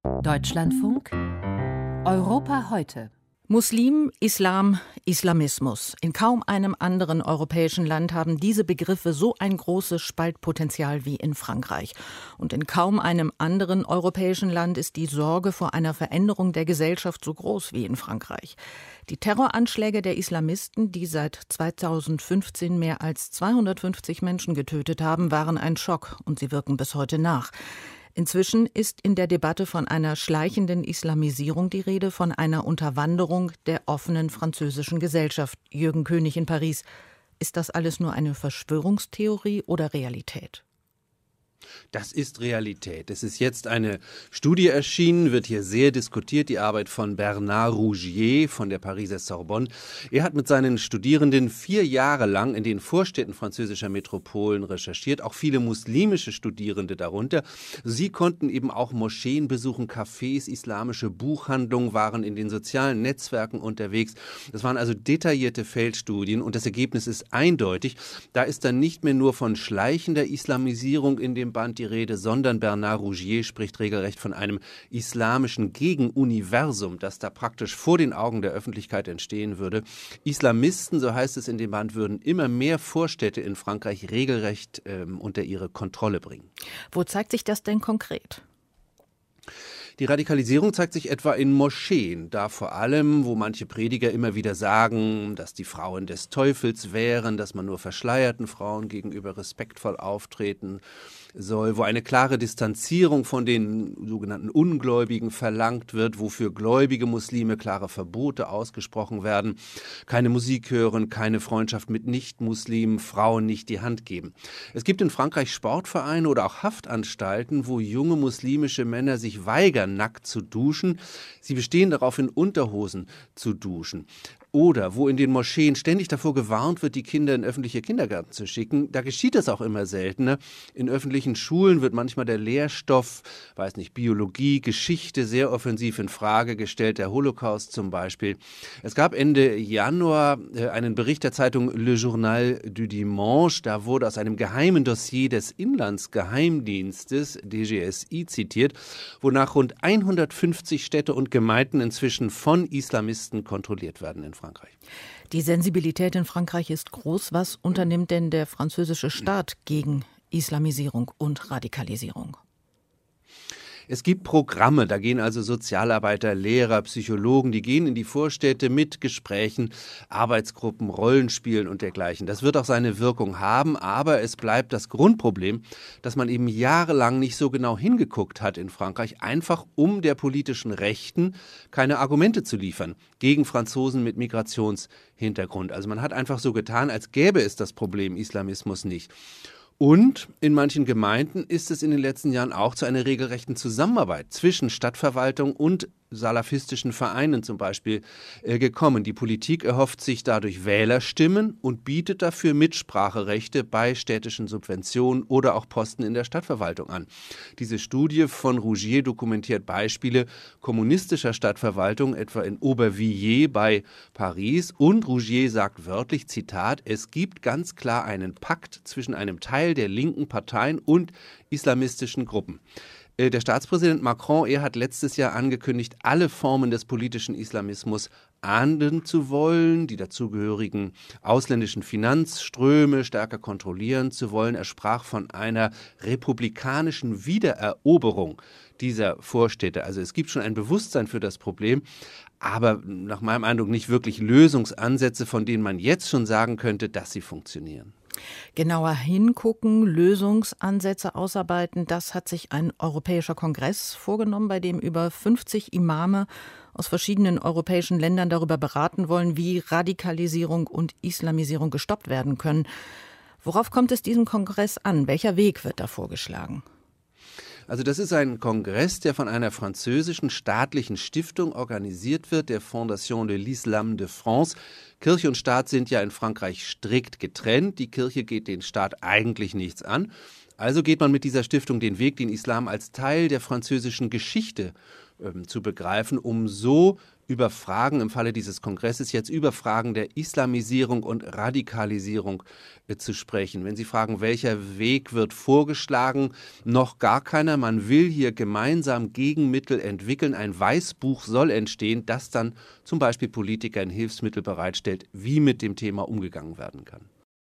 Deutschlandfunk Europa heute. Muslim, Islam, Islamismus. In kaum einem anderen europäischen Land haben diese Begriffe so ein großes Spaltpotenzial wie in Frankreich. Und in kaum einem anderen europäischen Land ist die Sorge vor einer Veränderung der Gesellschaft so groß wie in Frankreich. Die Terroranschläge der Islamisten, die seit 2015 mehr als 250 Menschen getötet haben, waren ein Schock und sie wirken bis heute nach. Inzwischen ist in der Debatte von einer schleichenden Islamisierung die Rede, von einer Unterwanderung der offenen französischen Gesellschaft. Jürgen König in Paris. Ist das alles nur eine Verschwörungstheorie oder Realität? Das ist Realität. Es ist jetzt eine Studie erschienen, wird hier sehr diskutiert, die Arbeit von Bernard Rougier von der Pariser Sorbonne. Er hat mit seinen Studierenden 4 Jahre lang in den Vorstädten französischer Metropolen recherchiert, auch viele muslimische Studierende darunter. Sie konnten eben auch Moscheen besuchen, Cafés, islamische Buchhandlungen, waren in den sozialen Netzwerken unterwegs. Das waren also detaillierte Feldstudien und das Ergebnis ist eindeutig. Da ist dann nicht mehr nur von schleichender Islamisierung in dem Band die Rede, sondern Bernard Rougier spricht regelrecht von einem islamischen Gegenuniversum, das da praktisch vor den Augen der Öffentlichkeit entstehen würde. Islamisten, so heißt es in dem Band, würden immer mehr Vorstädte in Frankreich regelrecht unter ihre Kontrolle bringen. Wo zeigt sich das denn konkret? Die Radikalisierung zeigt sich etwa in Moscheen, da vor allem, wo manche Prediger immer wieder sagen, dass die Frauen des Teufels wären, dass man nur verschleierten Frauen gegenüber respektvoll auftreten soll, wo eine klare Distanzierung von den sogenannten Ungläubigen verlangt wird, wofür gläubige Muslime klare Verbote ausgesprochen werden, keine Musik hören, keine Freundschaft mit Nicht-Muslimen, Frauen nicht die Hand geben. Es gibt in Frankreich Sportvereine oder auch Haftanstalten, wo junge muslimische Männer sich weigern, nackt zu duschen. Sie bestehen darauf, in Unterhosen zu duschen. Oder wo in den Moscheen ständig davor gewarnt wird, die Kinder in öffentliche Kindergärten zu schicken. Da geschieht das auch immer seltener. In öffentlichen Schulen wird manchmal der Lehrstoff, Biologie, Geschichte sehr offensiv in Frage gestellt, der Holocaust zum Beispiel. Es gab Ende Januar einen Bericht der Zeitung Le Journal du Dimanche. Da wurde aus einem geheimen Dossier des Inlandsgeheimdienstes, DGSI, zitiert, wonach rund 150 Städte und Gemeinden inzwischen von Islamisten kontrolliert werden in Frankreich. Die Sensibilität in Frankreich ist groß. Was unternimmt denn der französische Staat gegen Islamisierung und Radikalisierung? Es gibt Programme, da gehen also Sozialarbeiter, Lehrer, Psychologen, die gehen in die Vorstädte mit Gesprächen, Arbeitsgruppen, Rollenspielen und dergleichen. Das wird auch seine Wirkung haben, aber es bleibt das Grundproblem, dass man eben jahrelang nicht so genau hingeguckt hat in Frankreich, einfach um der politischen Rechten keine Argumente zu liefern gegen Franzosen mit Migrationshintergrund. Also man hat einfach so getan, als gäbe es das Problem Islamismus nicht. Und in manchen Gemeinden ist es in den letzten Jahren auch zu einer regelrechten Zusammenarbeit zwischen Stadtverwaltung und salafistischen Vereinen zum Beispiel gekommen. Die Politik erhofft sich dadurch Wählerstimmen und bietet dafür Mitspracherechte bei städtischen Subventionen oder auch Posten in der Stadtverwaltung an. Diese Studie von Rougier dokumentiert Beispiele kommunistischer Stadtverwaltung, etwa in Aubervilliers bei Paris. Und Rougier sagt wörtlich, Zitat, es gibt ganz klar einen Pakt zwischen einem Teil der linken Parteien und islamistischen Gruppen. Der Staatspräsident Macron, er hat letztes Jahr angekündigt, alle Formen des politischen Islamismus ahnden zu wollen, die dazugehörigen ausländischen Finanzströme stärker kontrollieren zu wollen. Er sprach von einer republikanischen Wiedereroberung dieser Vorstädte. Also es gibt schon ein Bewusstsein für das Problem, aber nach meinem Eindruck nicht wirklich Lösungsansätze, von denen man jetzt schon sagen könnte, dass sie funktionieren. Genauer hingucken, Lösungsansätze ausarbeiten, das hat sich ein Europäischer Kongress vorgenommen, bei dem über 50 Imame aus verschiedenen europäischen Ländern darüber beraten wollen, wie Radikalisierung und Islamisierung gestoppt werden können. Worauf kommt es diesem Kongress an? Welcher Weg wird da vorgeschlagen? Also das ist ein Kongress, der von einer französischen staatlichen Stiftung organisiert wird, der Fondation de l'Islam de France. Kirche und Staat sind ja in Frankreich strikt getrennt. Die Kirche geht den Staat eigentlich nichts an. Also geht man mit dieser Stiftung den Weg, den Islam als Teil der französischen Geschichte zu begreifen, um so über Fragen im Falle dieses Kongresses jetzt über Fragen der Islamisierung und Radikalisierung zu sprechen. Wenn Sie fragen, welcher Weg wird vorgeschlagen, noch gar keiner. Man will hier gemeinsam Gegenmittel entwickeln. Ein Weißbuch soll entstehen, das dann zum Beispiel Politikern Hilfsmittel bereitstellt, wie mit dem Thema umgegangen werden kann.